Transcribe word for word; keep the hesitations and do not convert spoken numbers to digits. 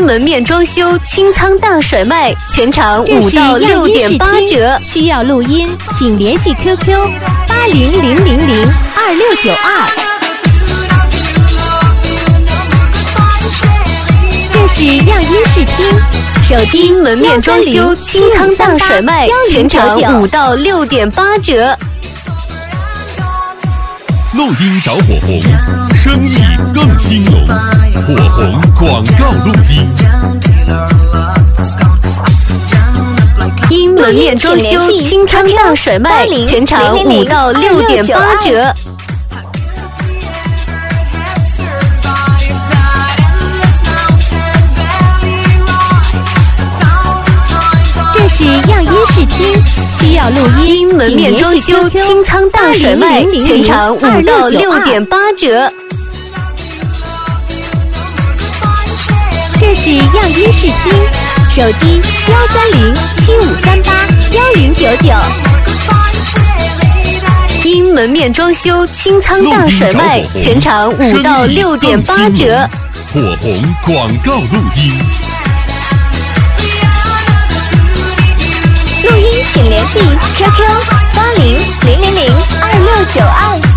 门面装修清仓大甩卖，全场五到六点八折。 需要录音，请联系 Q Q 八零零零零二六九二。这是样音视听，手机门面装修清仓大甩卖，全场五到六点八折。 录音找火红，生意更兴隆。火红广告录音， 因门面装修清仓大甩卖，全场五到六点八折。 这是样音视听，需要录音， 因门面装修清仓大甩卖，全场五到六点八折。 这是样音视听，手机幺三零七五三八幺零九九。 因门面装修清仓大甩卖，全场五到六点八折。 火红广告录音。 录音请联系 Q Q 八零零零零二六九二。